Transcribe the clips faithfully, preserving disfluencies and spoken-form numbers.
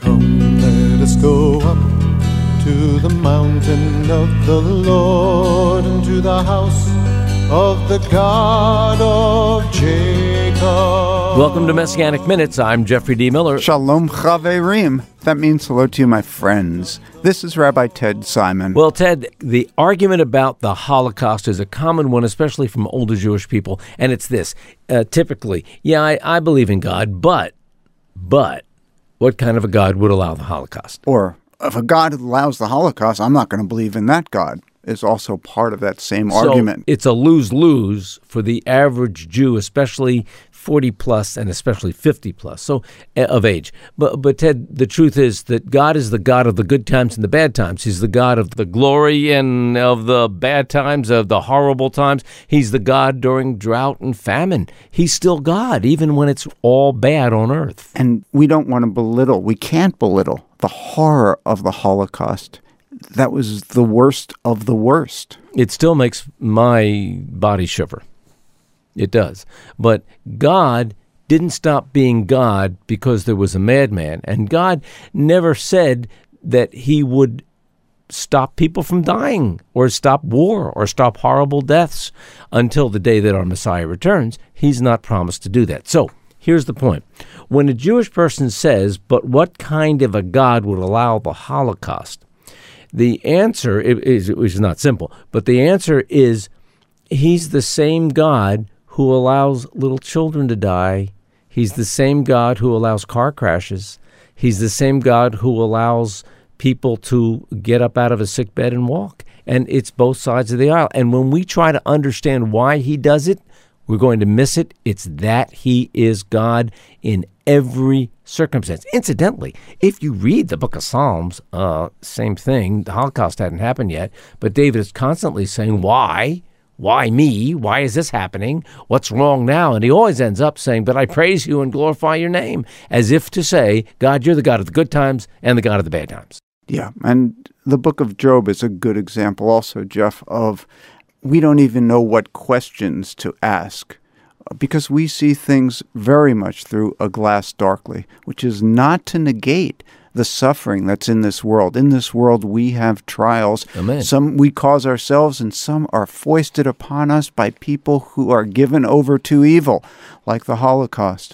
Come, let us go up to the mountain of the Lord, and to the house of the God of Jacob. Welcome to Messianic Minutes. I'm Jeffrey D. Miller. Shalom Chaverim. That means hello to you, my friends. This is Rabbi Ted Simon. Well, Ted, the argument about the Holocaust is a common one, especially from older Jewish people, and it's this. Uh, typically, yeah, I, I believe in God, but, but, what kind of a God would allow the Holocaust? Or, if a God allows the Holocaust, I'm not going to believe in that God. Is also part of that same so argument. It's a lose-lose for the average Jew, especially forty plus and especially fifty plus, so uh, of age. But, but Ted, the truth is that God is the God of the good times and the bad times. He's the God of the glory and of the bad times, of the horrible times. He's the God during drought and famine. He's still God, even when it's all bad on earth. And we don't want to belittle, we can't belittle the horror of the Holocaust. That was the worst of the worst. It still makes my body shiver. It does. But God didn't stop being God because there was a madman. And God never said that he would stop people from dying or stop war or stop horrible deaths until the day that our Messiah returns. He's not promised to do that. So here's the point. When a Jewish person says, but what kind of a God would allow the Holocaust? The answer is, which is not simple, but the answer is he's the same God who allows little children to die. He's the same God who allows car crashes. He's the same God who allows people to get up out of a sick bed and walk. And it's both sides of the aisle. And when we try to understand why he does it, we're going to miss it. It's that he is God in every circumstance. Incidentally, if you read the book of Psalms, uh, same thing. The Holocaust hadn't happened yet, but David is constantly saying, why? Why me? Why is this happening? What's wrong now? And he always ends up saying, but I praise you and glorify your name, as if to say, God, you're the God of the good times and the God of the bad times. Yeah, and the book of Job is a good example also, Jeff, of we don't even know what questions to ask because we see things very much through a glass darkly, which is not to negate the suffering that's in this world. In this world, we have trials. Amen. Some we cause ourselves, and some are foisted upon us by people who are given over to evil, like the Holocaust.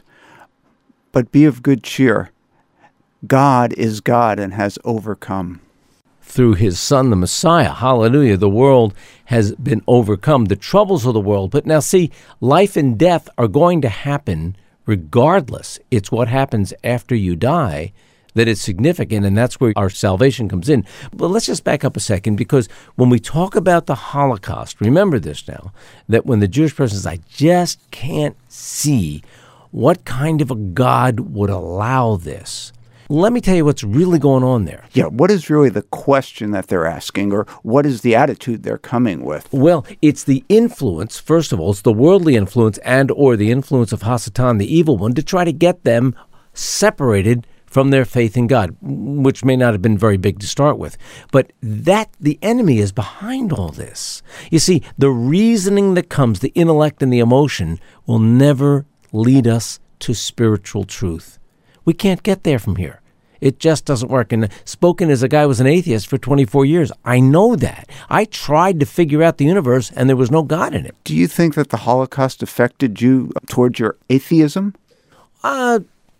But be of good cheer. God is God and has overcome. Through his son, the Messiah. Hallelujah. The world has been overcome, the troubles of the world. But now see, life and death are going to happen regardless. It's what happens after you die that is significant, and that's where our salvation comes in. But let's just back up a second, because when we talk about the Holocaust, remember this now, that when the Jewish person says, I just can't see what kind of a God would allow this. Let me tell you what's really going on there. Yeah, what is really the question that they're asking, or what is the attitude they're coming with? Well, it's the influence, first of all, it's the worldly influence and or the influence of Hasatan, the evil one, to try to get them separated from their faith in God, which may not have been very big to start with. But that the enemy is behind all this. You see, the reasoning that comes, the intellect and the emotion, will never lead us to spiritual truth. We can't get there from here. It just doesn't work. And spoken as a guy who was an atheist for twenty-four years, I know that. I tried to figure out the universe, and there was no God in it. Do you think that the Holocaust affected you towards your atheism? Uh,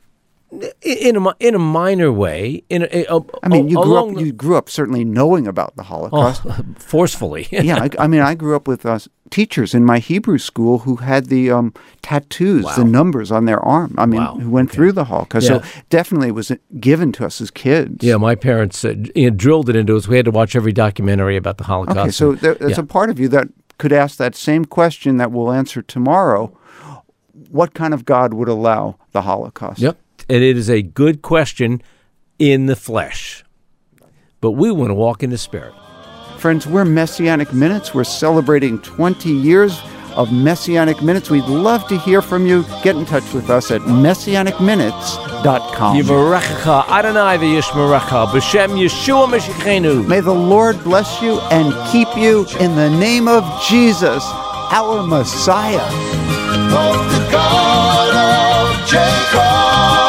in a in a minor way. In a, a, I mean, you grew up. the, You grew up certainly knowing about the Holocaust. Oh, forcefully. yeah, I, I mean, I grew up with uh, teachers in my Hebrew school who had the um, tattoos, Wow. the numbers on their arm. I mean, Wow. who went Okay. through the Holocaust. Yeah. So definitely it was given to us as kids. Yeah, my parents uh, you know, drilled it into us. We had to watch every documentary about the Holocaust. Okay, so there, there's yeah. a part of you that could ask that same question that we'll answer tomorrow. What kind of God would allow the Holocaust? Yep. And it is a good question in the flesh. But we want to walk in the Spirit. Friends, we're Messianic Minutes. We're celebrating twenty years of Messianic Minutes. We'd love to hear from you. Get in touch with us at messianic minutes dot com. Yivarechecha Adonai v'yishmerecha b'shem Yeshua Mashiachenu. May the Lord bless you and keep you in the name of Jesus, our Messiah. Of the God of Jacob.